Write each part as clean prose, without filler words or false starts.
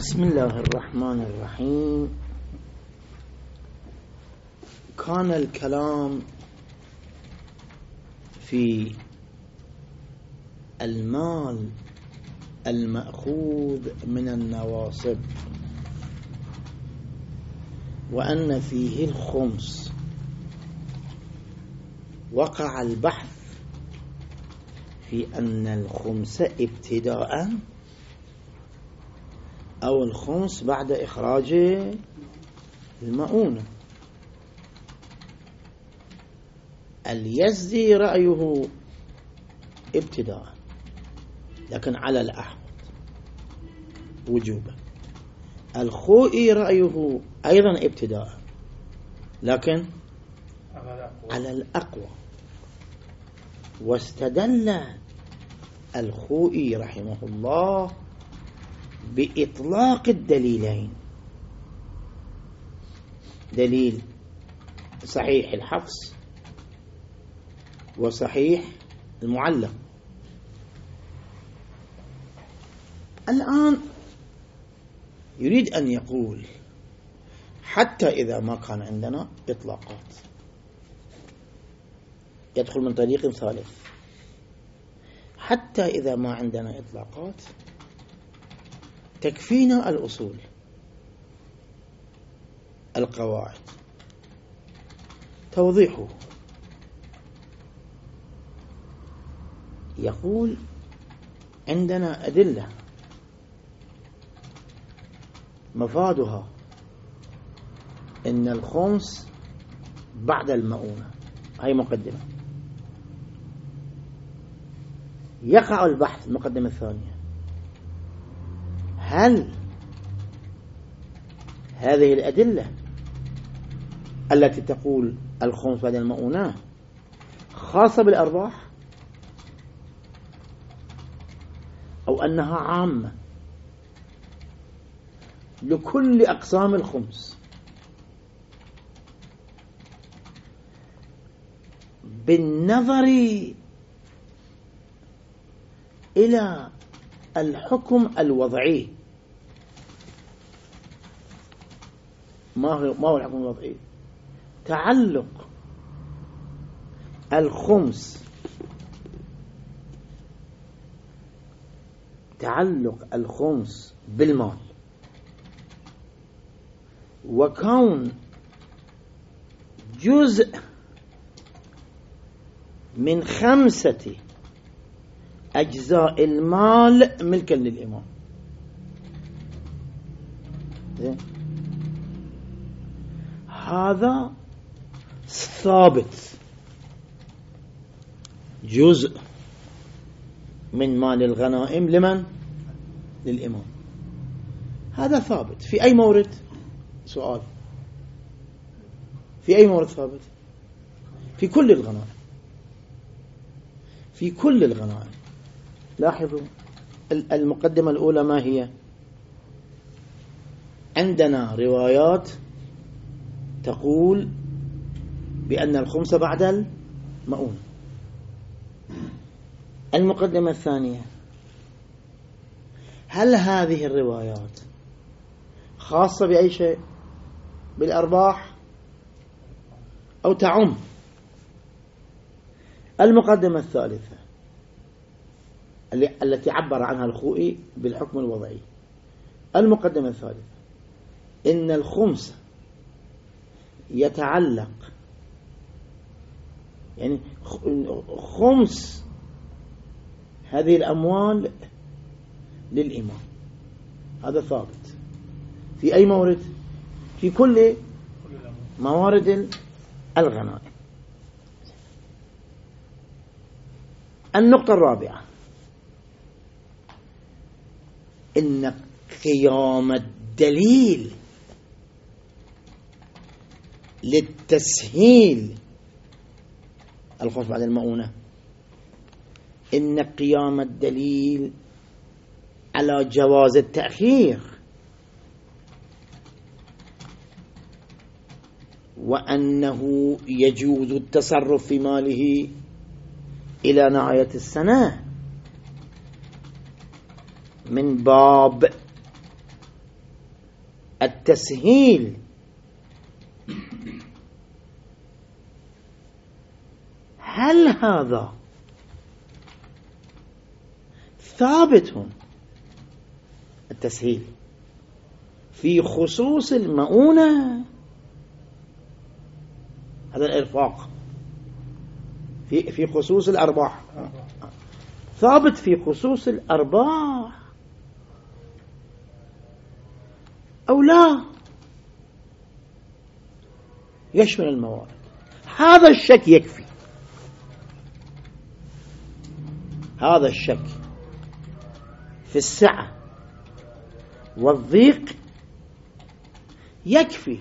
بسم الله الرحمن الرحيم. كان الكلام في المال المأخوذ من النواصب، وأن فيه الخمس. وقع البحث في أن الخمس ابتداء أو الخمس بعد إخراج المؤونة. اليزدي رأيه ابتداء، لكن على الأحوط وجوبا. الخوئي رأيه أيضا ابتداء، لكن على الأقوى. واستدل الخوئي رحمه الله بإطلاق الدليلين، دليل صحيح الحفص وصحيح المعلق. الآن يريد أن يقول حتى إذا ما كان عندنا إطلاقات، يدخل من طريق ثالث. حتى إذا ما عندنا إطلاقات تكفينا الأصول القواعد. توضيحه يقول عندنا أدلة مفادها إن الخمس بعد المؤونة. هاي مقدمة. يقع البحث المقدمة الثانية: هل هذه الأدلة التي تقول الخمس بعد المؤونة خاصة بالأرباح، أو أنها عامة لكل أقسام الخمس؟ بالنظر إلى الحكم الوضعي. ما هو الحكم الوضعي؟ تعلق الخمس بالمال، وكون جزء من 5 أجزاء المال ملكا للإمام. هذا ثابت. جزء من مال الغنائم لمن؟ للإمام. هذا ثابت في أي مورد؟ سؤال. في أي مورد ثابت؟ في كل الغنائم. في كل الغنائم. لاحظوا المقدمة الأولى ما هي؟ عندنا روايات تقول بأن الخمس بعد المؤونة. المقدمة الثانية: هل هذه الروايات خاصة بأي شيء؟ بالأرباح أو تعم؟ المقدمة الثالثة التي عبر عنها الخوئي بالحكم الوضعي. المقدمة الثالثة: إن الخمس يتعلق، يعني خمس هذه الأموال للإمام. هذا ثابت في أي مورد؟ في كل موارد الغنائم. النقطة الرابعة: إن قيام الدليل للتسهيل الخمس بعد المؤونة، إن قيام الدليل على جواز التأخير، وأنه يجوز التصرف في ماله إلى نهاية السنة من باب التسهيل هل هذا ثابت التسهيل في خصوص المؤونة؟ هذا الإرفاق في خصوص الأرباح، ثابت في خصوص الأرباح أو لا؟ يشمل الموارد. هذا الشك يكفي، هذا الشك في السعة والضيق يكفي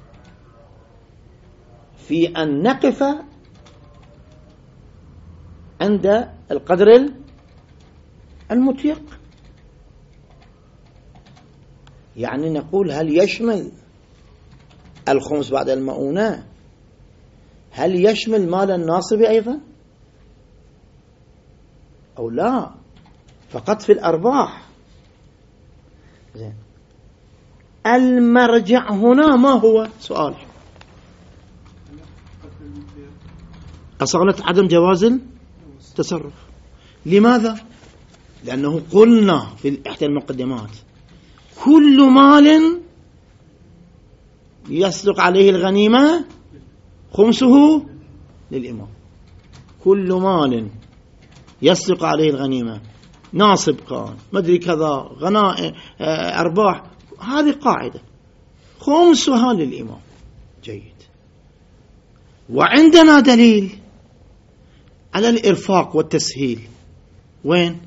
في أن نقف عند القدر المطيق. يعني نقول هل يشمل الخمس بعد المؤونة، هل يشمل مال الناصب أيضا أو لا؟ فقط في الأرباح. زين، المرجع هنا ما هو؟ سؤال أصالة عدم جواز التصرف. لماذا؟ لأنه قلنا في إحدى المقدمات كل مال يسلق عليه الغنيمة خمسه للإمام. كل مال يسلق عليه الغنيمة، ناصب كان مدري كذا، غنائم، أرباح، هذه قاعدة خمسها للإمام. جيد. وعندنا دليل على الإرفاق والتسهيل. وين؟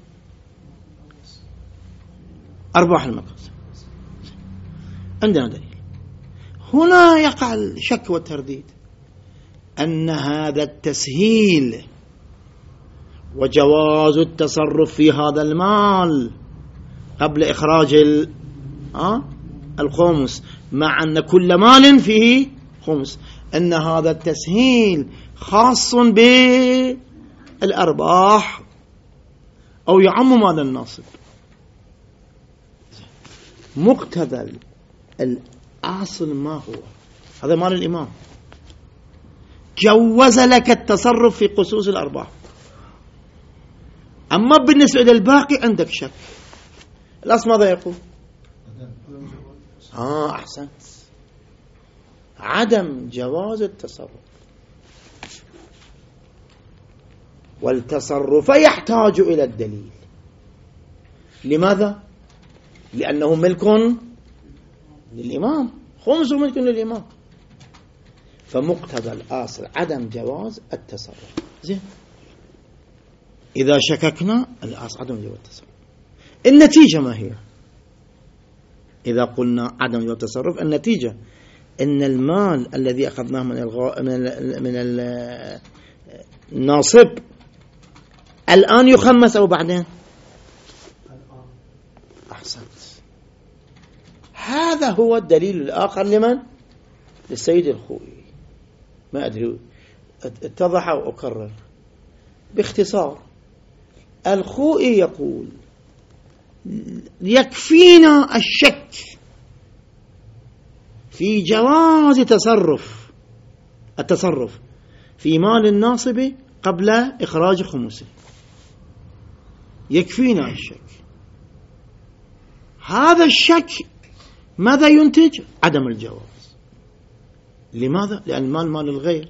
أرباح المقاصد. عندنا دليل. هنا يقع الشك والترديد أن هذا التسهيل وجواز التصرف في هذا المال قبل إخراج الخمس، مع أن كل مال فيه خمس، أن هذا التسهيل خاص بالأرباح أو يعم مال الناصب. مقتضى الأصل ما هو؟ هذا مال الإمام، جوز لك التصرف في خصوص الأرباح. أما بالنسبة للباقي عندك شك. الأصل ماذا يقول؟ أحسنت، عدم جواز التصرف. والتصرف يحتاج إلى الدليل. لماذا؟ لأنه ملك للإمام، خمس ملك للإمام، فمقتضى الأصل عدم جواز التصرف. زين، إذا شككنا الأصل عدم جواز التصرف، النتيجة ما هي؟ إذا قلنا عدم جواز التصرف، النتيجة أن المال الذي أخذناه من الناصب الآن يخمس أو بعدين؟ أحسنت. هذا هو الدليل الآخر لمن؟ للسيد الخوئي. ما أدري اتضح أو أكرر باختصار. الخوئي يقول يكفينا الشك في جواز التصرف في مال الناصب قبل إخراج خمسه، يكفينا الشك. هذا الشك ماذا ينتج؟ عدم الجواز. لماذا؟ لأن المال مال الغير،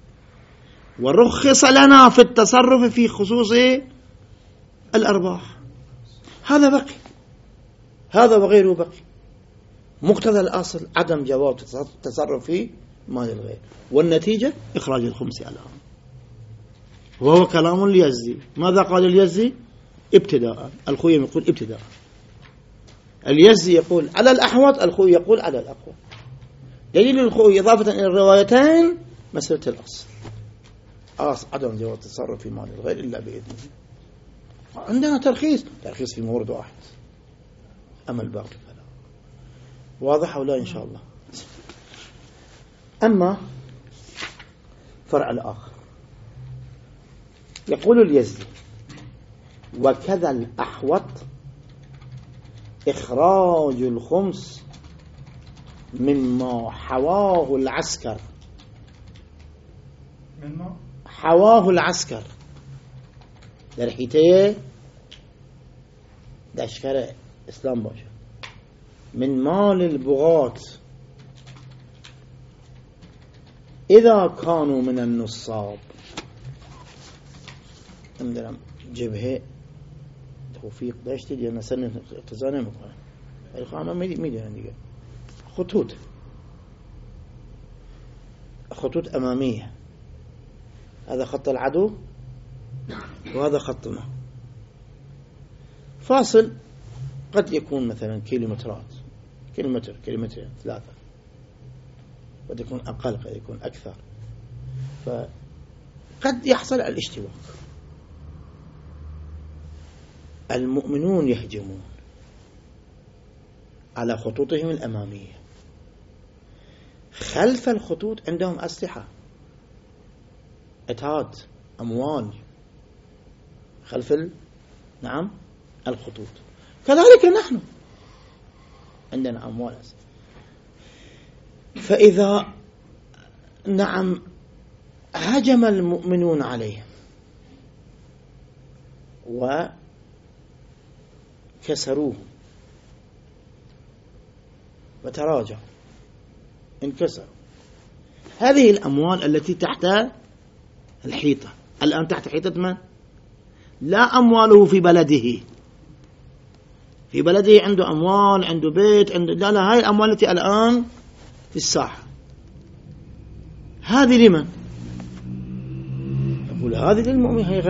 ورخص لنا في التصرف في خصوص الأرباح. هذا بقي، هذا وغيره بقي. مقتضى الأصل عدم جواز التصرف في مال الغير، والنتيجة إخراج الخمس الآن. وهو كلام اليزي. ماذا قال اليزي؟ ابتداء. الخوي يقول ابتداء. اليزي يقول على الأحوط، الخوي يقول على الأقوى. دليل الخوي إضافة إلى الروايتين مسألة الأصل، عدم جواز التصرف في مال الغير إلا بإذنه. عندنا ترخيص في مورد واحد، أما الباقي فلا. واضح أو لا؟ إن شاء الله. أما فرع الآخر، يقول اليزي وكذا الأحوط إخراج الخمس مما حواه العسكر، مما حواه العسكر در حيته لشکر اسلام باشه، من مال البغاة اذا كانوا من النصاب. نمیدونم جبهه توفیق داشتید یا مثلا اقتضا نمیکنه، ولی خواهم میدونن دیگه. خطوط امامية، هذا خط العدو وهذا خطنا، فاصل قد يكون مثلا كيلومترات، كيلومترين 3، قد يكون أقل قد يكون أكثر، فقد يحصل الاشتباك. المؤمنون يهجمون على خطوطهم الأمامية، خلف الخطوط عندهم أسلحة، عتاد، أموال خلف نعم الخطوط، كذلك نحن عندنا أموال. فإذا نعم هجم المؤمنون عليهم وكسروهم وتراجعوا انكسروا، هذه الأموال التي تحت الحيطة الآن تحت حيطة من؟ لا أمواله في بلده، في بلده عنده أموال، عنده بيت، عنده لا هاي الأموال التي الآن في الساحة، هذه لمن؟ يقول هذه للمؤمن، هي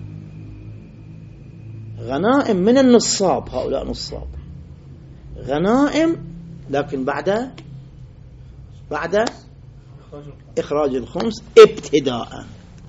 غنائم من النصاب، هؤلاء نصاب، غنائم لكن بعد إخراج الخمس ابتداء،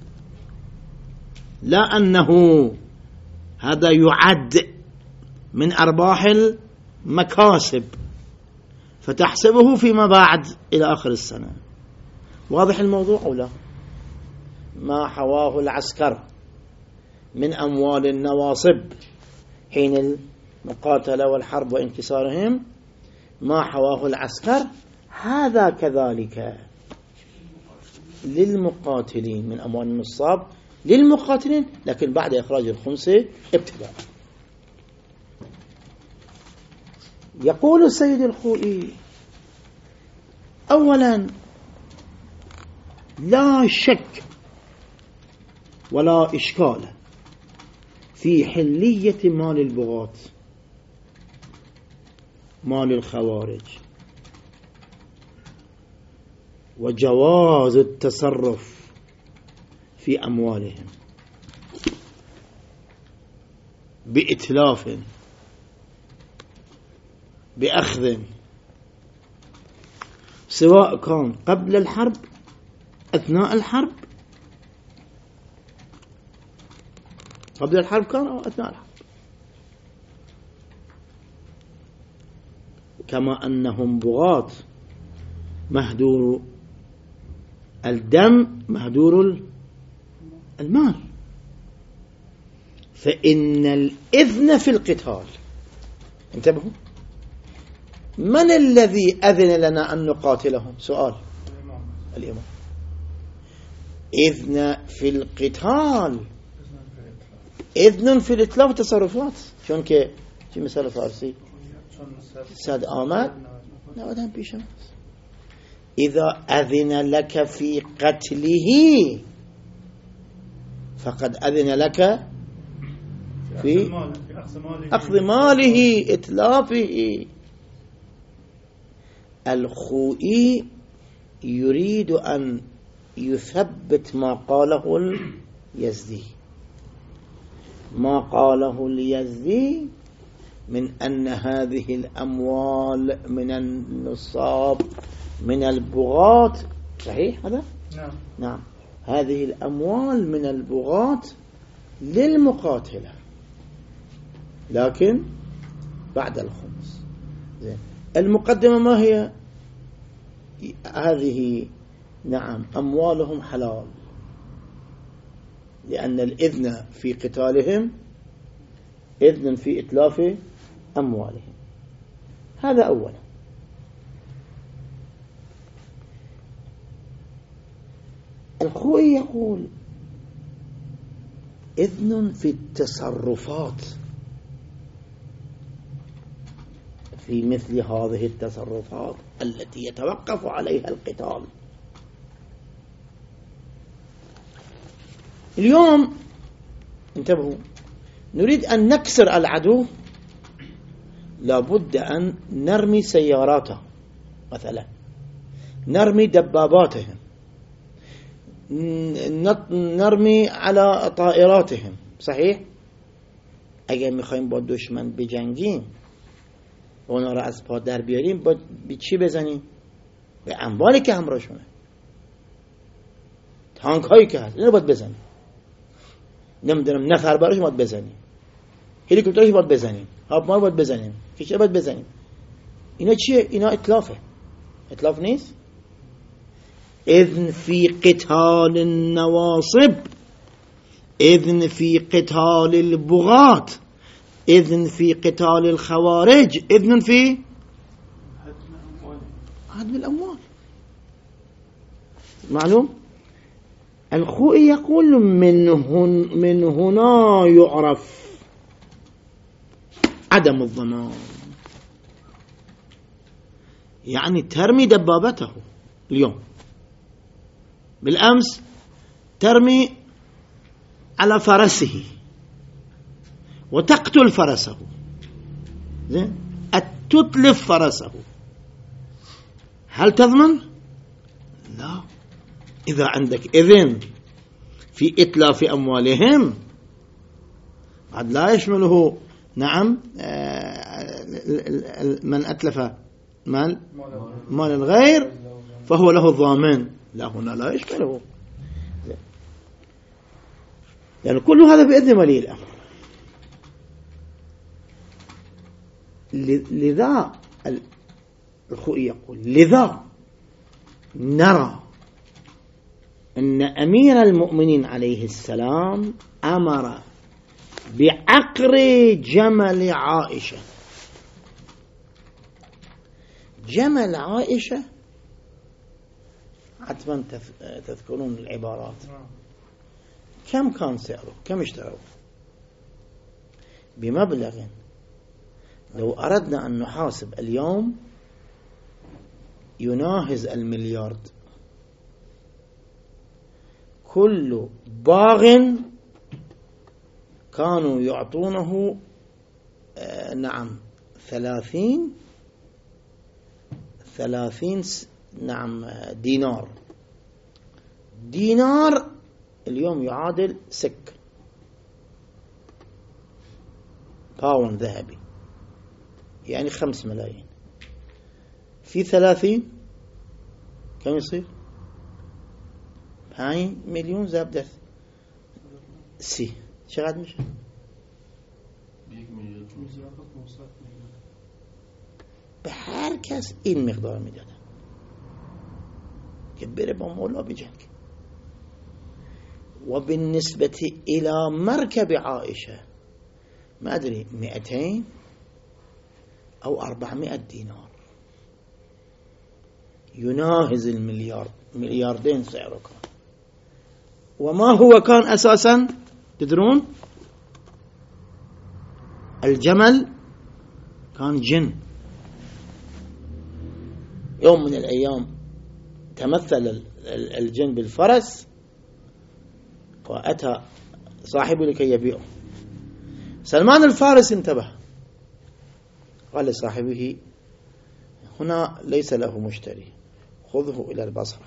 لا أنه هذا يعد من أرباح المكاسب فتحسبه فيما بعد إلى آخر السنة. واضح الموضوع أو لا؟ ما حواه العسكر من أموال النواصب حين المقاتلة والحرب وانكسارهم، ما حواه العسكر هذا كذلك للمقاتلين من أموال النصاب للمقاتلين، لكن بعد إخراج الخمس ابتداء. يقول السيد الخوئي: أولا لا شك ولا إشكال في حلية مال البغاة، مال الخوارج، وجواز التصرف في أموالهم بإتلاف بأخذ، سواء كان قبل الحرب، أثناء الحرب، قبل الحرب كان أو أثناء الحرب، كما أنهم بغاة مهدور الدم مهدور المال، فإن الإذن في القتال، انتبهوا، من الذي أذن لنا أن نقاتلهم؟ سؤال. الإمام. إذن في القتال، إذن في الإتلاف والتصرفات، شون كي في مثال فارسي ساد آمد نودهم بيشم، إذا أذن لك في قتله فقد أذن لك في أخذ ماله إتلافه. الخوئي يريد أن يثبت ما قاله اليزدي، ما قاله اليزدي من أن هذه الأموال من النصاب من البغاة، صحيح هذا؟ نعم، هذه الأموال من البغاة للمقاتلة لكن بعد الخمس. زين، المقدمة ما هي؟ هذه نعم أموالهم حلال، لأن الإذن في قتالهم إذن في إتلاف أموالهم، هذا أولا. الخوئي يقول إذن في التصرفات في مثل هذه التصرفات التي يتوقف عليها القتال. اليوم انتبهوا، نريد أن نكسر العدو، لابد أن نرمي سياراته مثلا، نرمي دباباتهم، نرمي على طائراتهم. صحيح؟ اگر میخوایم با دشمن بجنگیم و اونا را از پا در بیاریم، با چی بزنیم؟ به اموالی که همراهشونه، تانک هایی که هست اینو باید بزنیم، نمیدونم نفر براش باید بزنیم، هلیکوپترش باید بزنیم، هاپمان باید بزنیم، کشتی باید بزنیم. اینا چیه؟ اینا اطلافه. اطلاف نیست؟ اذن في قتال النواصب، اذن في قتال البغاة، اذن في قتال الخوارج، اذن في هدم الأموال. معلوم؟ الخوئي يقول من هنا يعرف عدم الضمان، يعني ترمي دبابته اليوم، بالأمس ترمي على فرسه وتقتل فرسه، زين، تتلف فرسه، هل تضمن؟ لا. إذا عندك إذن في إتلاف أموالهم قد لا يشمله، نعم، من أتلف مال الغير فهو له الضامن، لا، هنا لا يشمله، لأن يعني كل هذا بإذن ولي الأمر. لذا الخوئي يقول لذا نرى أن أمير المؤمنين عليه السلام أمر بعقر جمل عائشة. جمل عائشة حتما تذكرون العبارات، كم كان سعره؟ كم اشتروه؟ بمبلغ لو أردنا أن نحاسب اليوم يناهز المليارد. كل باغ كانوا يعطونه نعم 30 نعم دينار اليوم يعادل سك باون ذهبي، يعني 5 ملايين في 30 كم يصير؟ 5 مليون زبدة سي چقدر میشه؟ 1 میلیون. به هر کس این مقدار میدادن که بره با مولا بجنگ. و بالنسبة الى مركب عائشة ما ادري 200 او 400 دينار، يناهز ملياردين سعره كان. وما هو كان أساسا تدرون؟ الجمل كان جن. يوم من الأيام تمثل الجن بالفرس وأتى صاحبه لكي يبيعه. سلمان الفارس انتبه، قال لصاحبه هنا ليس له مشتري، خذه إلى البصرة.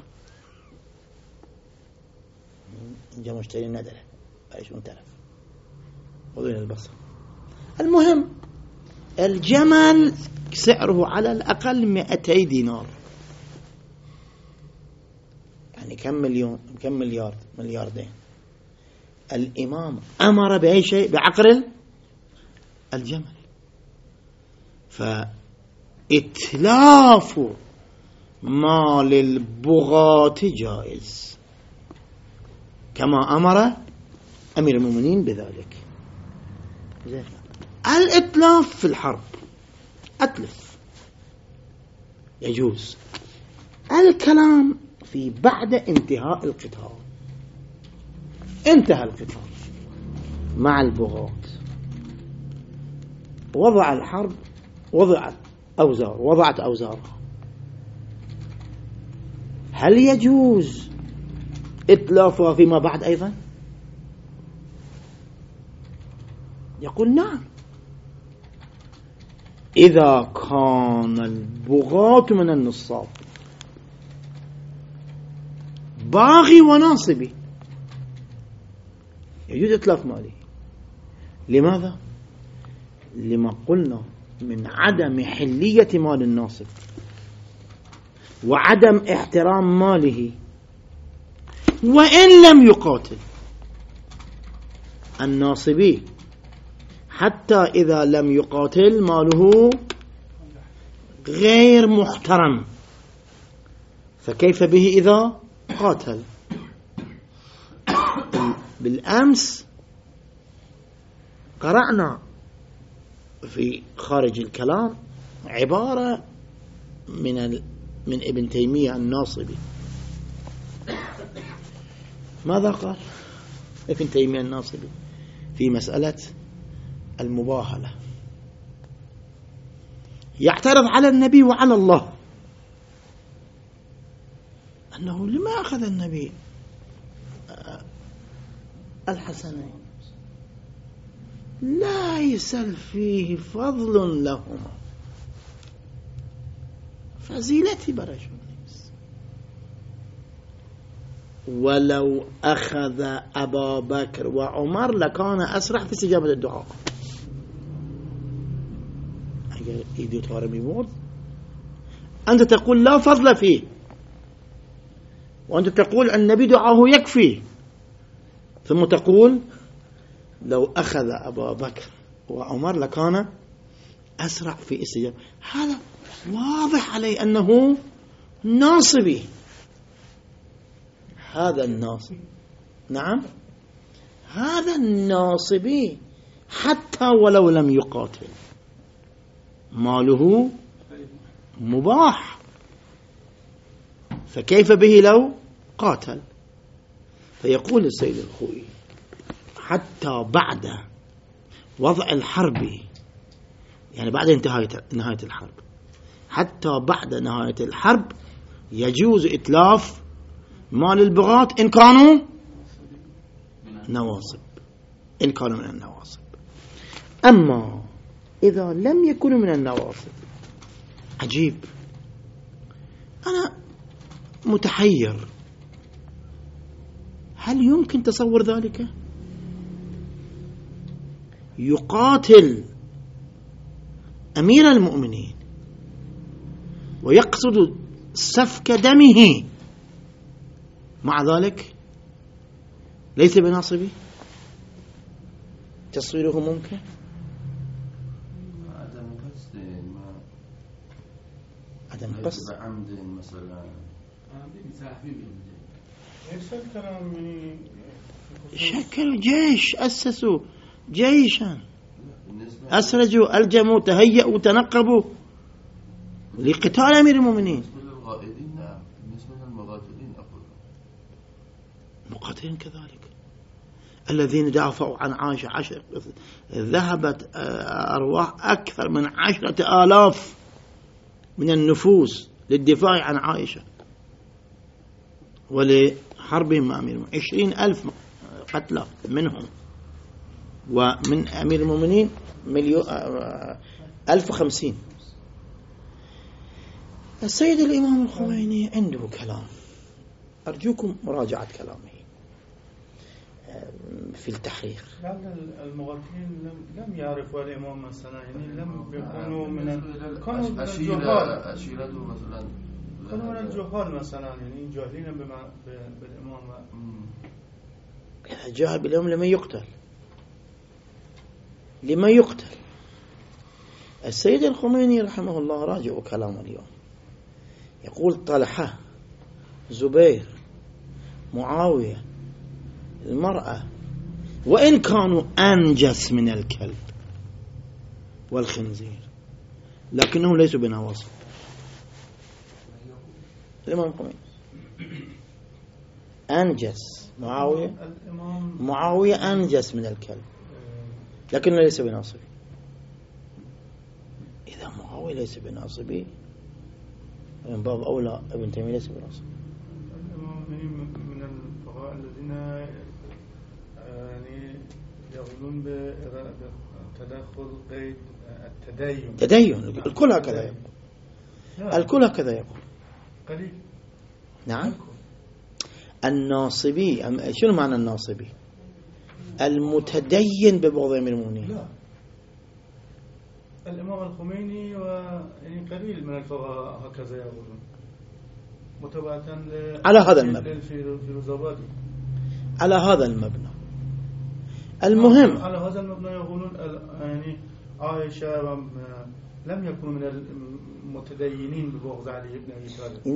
جاء مشتري ندره ايش منتلف، خذه إلى البصرة. المهم الجمل سعره على الأقل 200 دينار، يعني كم مليون، كم ملياردين. الإمام أمر بأي شيء؟ بعقر الجمل. فإتلاف مال البغاة جائز كما أمر أمير المؤمنين بذلك. الإتلاف في الحرب، أتلف، يجوز. الكلام في بعد انتهاء القتال. انتهى القتال مع البغاة، وضع الحرب، وضعت أوزارها، هل يجوز إتلافها فيما بعد أيضا؟ يقول نعم، إذا كان البغاة من النصاب باغي وناصبي يجوز إتلاف ماله. لماذا؟ لما قلنا من عدم حلية مال الناصب وعدم احترام ماله، وإن لم يقاتل الناصبي حتى إذا لم يقاتل ماله غير محترم، فكيف به إذا قاتل؟ بالأمس قرأنا في خارج الكلام عبارة من ابن تيمية الناصبي. ماذا قال ابن تيمية الناصبي في مسألة المباهلة؟ يعترض على النبي وعلى الله أنه لما أخذ النبي الحسنين ليس فيه فضل لهما، فزيلتي برشونيس، ولو أخذ أبا بكر وعمر لكان أسرع في استجابة الدعاء. إذا تارمي بود أنت تقول لا فضل فيه، وأنت تقول النبي دعاه يكفي، ثم تقول لو أخذ أبا بكر وعمر لكان أسرع في استجابة. هذا واضح عليه أنه ناصبي. هذا الناصب، نعم، هذا الناصبي حتى ولو لم يقاتل ماله مباح، فكيف به لو قاتل؟ فيقول السيد الخوئي حتى بعد وضع الحرب، يعني بعد نهاية الحرب، حتى بعد نهاية الحرب يجوز إتلاف مال البغاة إن كانوا نواصب، إن كانوا من النواصب. أما إذا لم يكونوا من النواصب، عجيب، أنا متحير، هل يمكن تصور ذلك؟ يقاتل أمير المؤمنين ويقصد سفك دمه، مع ذلك ليس بناصبي؟ تصويره ممكن؟ عدم قصد عمد مثلا. شكل جيش، أسسوا جيشا، أسرجوا، ألجموا، تهيئوا، تنقبوا لقتال أمير المؤمنين. بالنسبة للغائدين نعم، بالنسبة للمقاتلين أقول المقاتلين كذلك، الذين دافعوا عن عائشة ذهبت أرواح أكثر من 10,000 من النفوس للدفاع عن عائشة ولحربهم مع أمير المؤمنين. 20,000 قتلى منهم، ومن أمير المؤمنين 1,050. السيد الإمام الخميني عنده كلام، أرجوكم مراجعة كلامه في التحرير. لأن المغربين لم يعرفوا الإمام مثلا، يعني لم يكونوا من الجهال، كانوا من الجهال مثلا، يعني جاهلين بالإمام. جاهل بالإمام لما يقتل. السيد الخميني رحمه الله راجع كلام اليوم، يقول طلحة، زبير، معاوية، المرأة، وإن كانوا أنجس من الكلب والخنزير لكنهم ليسوا بنواصب. الإمام الخميني أنجس. معاوية أنجس من الكلب، لكنه ليس بناصبي. إذا معاوية ليس بناصبي من باب أولى ابن تيمية ليس بناصبي. الإمام من الفقهاء الذين يعني يقولون بتدخل قيد التدين. الكل هكذا يقول. الكل هكذا يقول. قليل. نعم. الناصبي شنو معنى الناصبي؟ المتدين ببغض أمير المؤمنين. لا، الإمام الخميني يعني قليل من الفقهاء هكذا يقولون متابعة على هذا المبنى. على هذا المبنى المهم على هذا المبنى يقولون يعني عائشة لم يكن من المتدينين ببغض علي بن أبي طالب.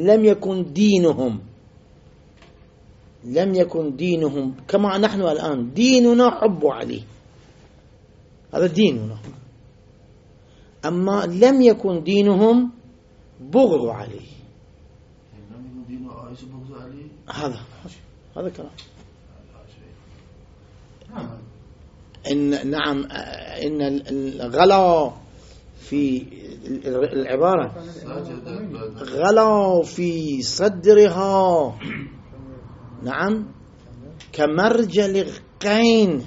لم يكن دينهم كما نحن الآن ديننا حب علي، هذا ديننا. أما لم يكن دينهم بغض علي. لم يكن دين عائشة بغض علي. هذا كلام. نعم إن الغلا في العبارة غلا في صدرها، نعم، كمرجل قين،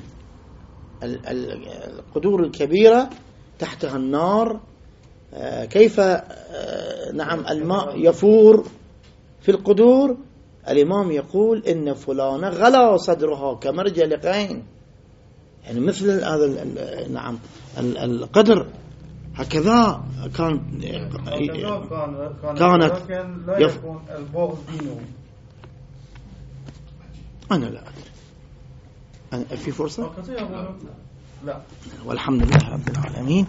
القدور الكبيرة تحتها النار، كيف نعم الماء يفور في القدور. الإمام يقول إن فلانة غلا صدرها كمرجل قين، يعني مثل هذا نعم القدر هكذا كانت لا يكون البغض دينه. أنا لا أدري. في فرصة؟ لا. والحمد لله رب العالمين.